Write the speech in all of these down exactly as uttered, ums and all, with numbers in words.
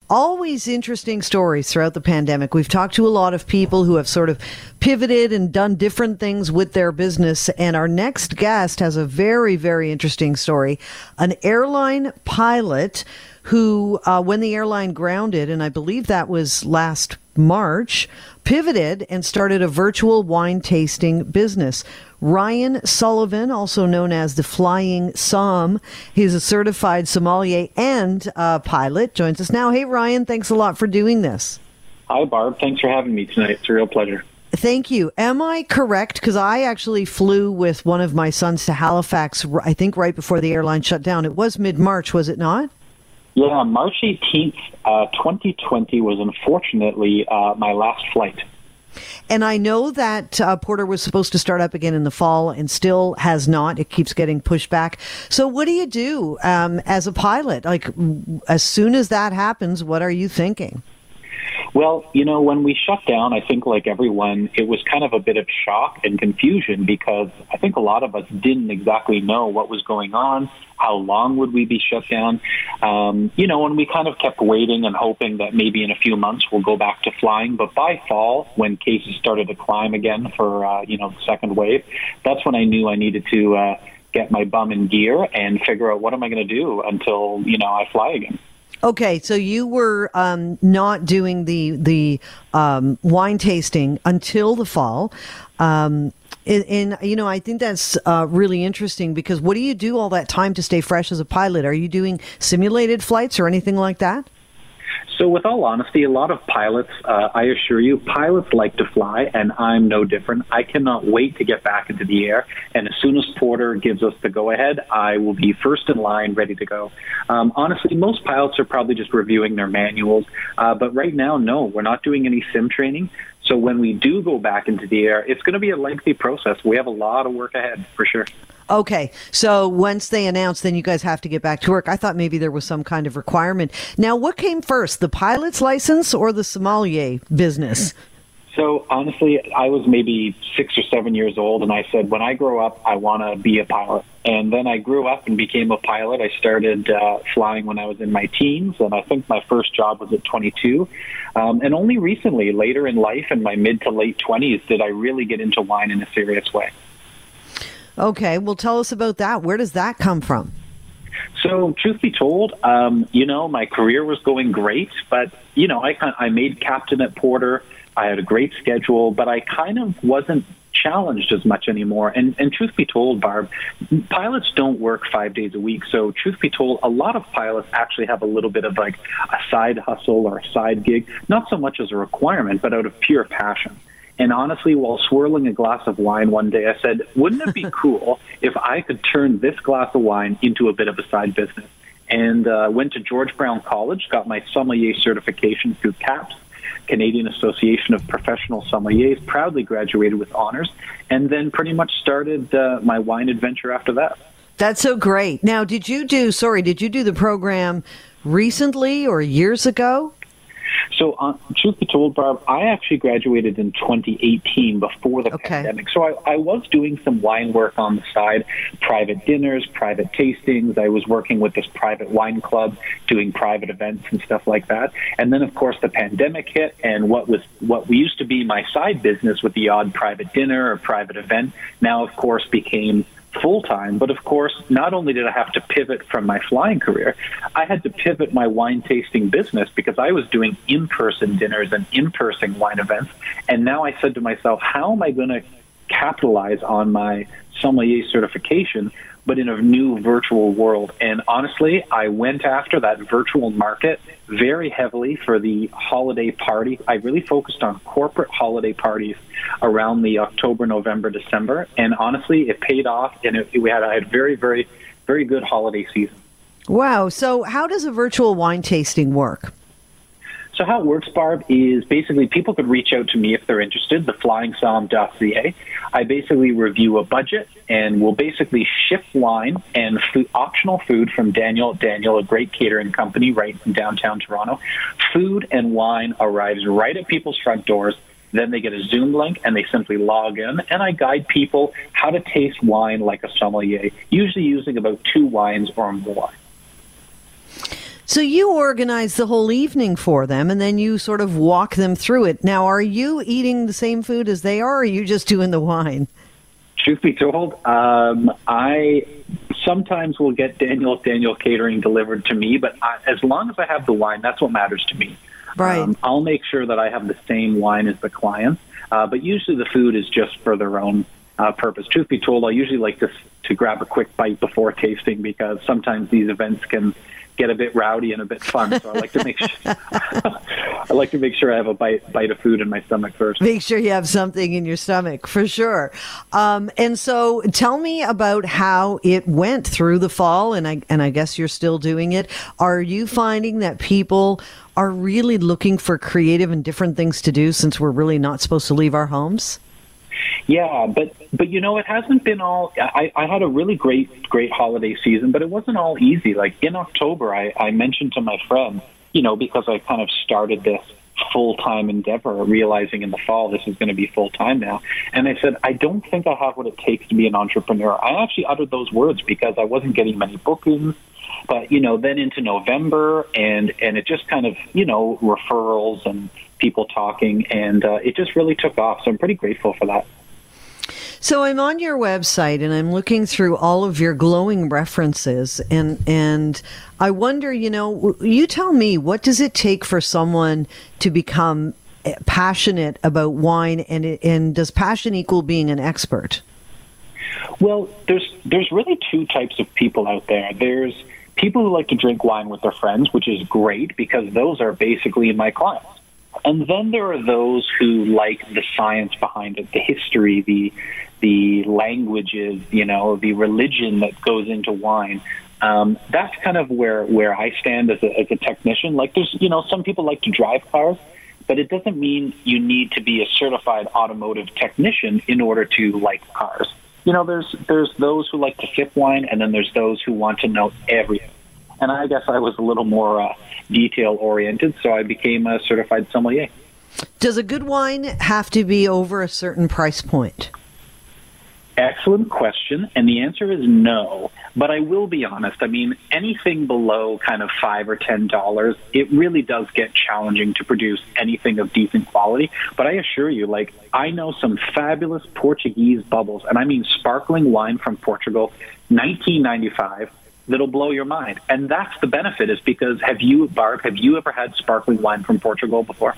Always interesting stories throughout the pandemic. We've talked to a lot of people who have sort of pivoted and done different things with their business. And our next guest has a very, very interesting story. An airline pilot who, uh, when the airline grounded, and I believe that was last March, pivoted and started a virtual wine tasting business. Ryan Sullivan, also known as the Flying Somm, he's a certified sommelier and uh, pilot, joins us now. Hey, Ryan, thanks a lot for doing this. Hi, Barb. Thanks for having me tonight. It's a real pleasure. Thank you. Am I correct? Because I actually flew with one of my sons to Halifax, I think right before the airline shut down. It was mid-March, was it not? Yeah, March eighteenth, uh, twenty twenty was unfortunately uh, my last flight. And I know that uh, Porter was supposed to start up again in the fall and still has not. It keeps getting pushed back. So what do you do um, as a pilot? Like, as soon as that happens, what are you thinking? Well, you know, when we shut down, I think like everyone, it was kind of a bit of shock and confusion because I think a lot of us didn't exactly know what was going on. How long would we be shut down? Um, you know, and we kind of kept waiting and hoping that maybe in a few months we'll go back to flying. But by fall, when cases started to climb again for, uh, you know, the second wave, that's when I knew I needed to uh, get my bum in gear and figure out what am I going to do until, you know, I fly again. Okay, so you were um, not doing the the um, wine tasting until the fall. Um, and, and, you know, I think that's uh, really interesting because what do you do all that time to stay fresh as a pilot? Are you doing simulated flights or anything like that? So with all honesty, a lot of pilots, uh, I assure you, pilots like to fly, and I'm no different. I cannot wait to get back into the air, and as soon as Porter gives us the go-ahead, I will be first in line, ready to go. Um, honestly, most pilots are probably just reviewing their manuals, uh, but right now, no, we're not doing any sim training. So when we do go back into the air, it's going to be a lengthy process. We have a lot of work ahead, for sure. Okay, so once they announce, then you guys have to get back to work. I thought maybe there was some kind of requirement. Now, what came first, the pilot's license or the sommelier business? So honestly, I was maybe six or seven years old, and I said, when I grow up, I want to be a pilot. And then I grew up and became a pilot. I started uh, flying when I was in my teens, and I think my first job was at twenty-two. Um, and only recently, later in life, in my mid to late twenties, did I really get into wine in a serious way. Okay, well, tell us about that. Where does that come from? So, truth be told, um, you know, my career was going great, but, you know, I, I made captain at Porter. I had a great schedule, but I kind of wasn't challenged as much anymore. And, and truth be told, Barb, pilots don't work five days a week. So truth be told, a lot of pilots actually have a little bit of like a side hustle or a side gig, not so much as a requirement, but out of pure passion. And honestly, while swirling a glass of wine one day, I said, wouldn't it be cool if I could turn this glass of wine into a bit of a side business? And uh, went to George Brown College, got my sommelier certification through CAPS, Canadian Association of Professional Sommeliers, proudly graduated with honors, and then pretty much started uh, my wine adventure after that. That's so great. Now, did you do, sorry, did you do the program recently or years ago? So, uh, truth be told, Barb, I actually graduated in twenty eighteen before the okay. pandemic. So I, I was doing some wine work on the side, private dinners, private tastings. I was working with this private wine club, doing private events and stuff like that. And then, of course, the pandemic hit, and what was what used to be my side business with the odd private dinner or private event now, of course, became full-time. But of course, not only did I have to pivot from my flying career, I had to pivot my wine tasting business because I was doing in-person dinners and in-person wine events. And now I said to myself, how am I going to capitalize on my sommelier certification, but in a new virtual world? And honestly, I went after that virtual market very heavily for the holiday party. I really focused on corporate holiday parties around the October, November, December. And honestly, it paid off, and it, we had, I had very, very, very good holiday season. Wow. So how does a virtual wine tasting work? So how it works, Barb, is basically people could reach out to me if they're interested, the flying somm dot c a. I basically review a budget, and we'll basically ship wine and food, optional food from Daniel. Daniel, a great catering company right in downtown Toronto. Food and wine arrives right at people's front doors. Then they get a Zoom link, and they simply log in, and I guide people how to taste wine like a sommelier, usually using about two wines or more. So you organize the whole evening for them, and then you sort of walk them through it. Now, are you eating the same food as they are, or are you just doing the wine? Truth be told, um, I sometimes will get Daniel Daniel Catering delivered to me, but I, as long as I have the wine, that's what matters to me. Right. Um, I'll make sure that I have the same wine as the clients, uh, but usually the food is just for their own uh, purpose. Truth be told, I usually like to to grab a quick bite before tasting, because sometimes these events can get a bit rowdy and a bit fun. So I like to make sure I like to make sure I have a bite bite of food in my stomach first. Make sure you have something in your stomach, for sure. Um, and so tell me about how it went through the fall, and I and I guess you're still doing it. Are you finding that people are really looking for creative and different things to do, since we're really not supposed to leave our homes? Yeah, but but you know, it hasn't been all. I, I had a really great great holiday season, but it wasn't all easy. Like in October, I, I mentioned to my friend, you know, because I kind of started this full time endeavor, realizing in the fall this is going to be full time now. And I said, I don't think I have what it takes to be an entrepreneur. I actually uttered those words because I wasn't getting many bookings. But, you know, then into November, and, and it just kind of, you know, referrals and people talking, and uh, it just really took off. So I'm pretty grateful for that. So I'm on your website, and I'm looking through all of your glowing references, and and I wonder, you know, you tell me, what does it take for someone to become passionate about wine, and and does passion equal being an expert? Well, there's there's really two types of people out there. There's people who like to drink wine with their friends, which is great because those are basically my clients. And then there are those who like the science behind it, the history, the the languages, you know, the religion that goes into wine. Um, that's kind of where, where I stand as a, as a technician. Like there's, you know, some people like to drive cars, but it doesn't mean you need to be a certified automotive technician in order to like cars. You know, there's there's those who like to sip wine, and then there's those who want to know everything. And I guess I was a little more uh, detail-oriented, so I became a certified sommelier. Does a good wine have to be over a certain price point? Excellent question, and the answer is no. But I will be honest. I mean, anything below kind of five or ten dollars, it really does get challenging to produce anything of decent quality. But I assure you, like, I know some fabulous Portuguese bubbles, and I mean sparkling wine from Portugal, nineteen ninety-five. That'll blow your mind. And that's the benefit, is because have you, Barb, have you ever had sparkling wine from Portugal before?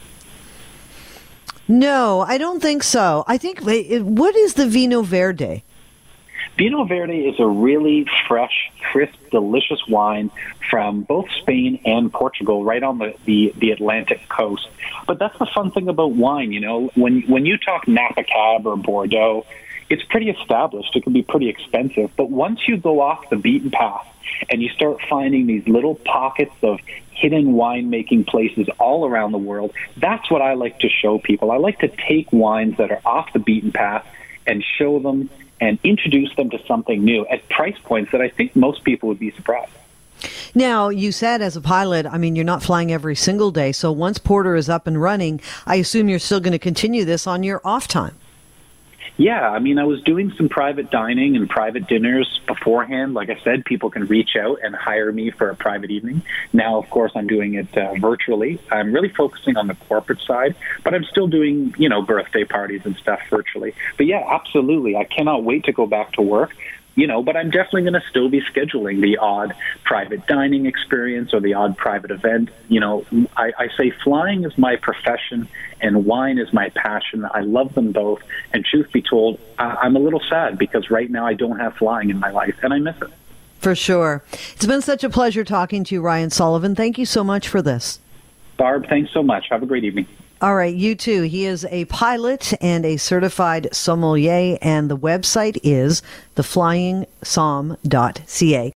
No, I don't think so. I think, what is the Vinho Verde? Vinho Verde is a really fresh, crisp, delicious wine from both Spain and Portugal, right on the, the, the Atlantic coast. But that's the fun thing about wine, you know. When, when you talk Napa Cab or Bordeaux, it's pretty established. It can be pretty expensive. But once you go off the beaten path and you start finding these little pockets of hidden winemaking places all around the world, that's what I like to show people. I like to take wines that are off the beaten path and show them and introduce them to something new at price points that I think most people would be surprised. Now, you said as a pilot, I mean, you're not flying every single day. So once Porter is up and running, I assume you're still going to continue this on your off time. Yeah, I mean, I was doing some private dining and private dinners beforehand. Like I said, people can reach out and hire me for a private evening. Now, of course, I'm doing it uh, virtually. I'm really focusing on the corporate side, but I'm still doing, you know, birthday parties and stuff virtually. But yeah, absolutely. I cannot wait to go back to work. You know, but I'm definitely going to still be scheduling the odd private dining experience or the odd private event. You know, I, I say flying is my profession and wine is my passion. I love them both. And truth be told, I, I'm a little sad because right now I don't have flying in my life and I miss it. For sure. It's been such a pleasure talking to you, Ryan Sullivan. Thank you so much for this. Barb, thanks so much. Have a great evening. All right, you too. He is a pilot and a certified sommelier, and the website is the flying somm dot c a.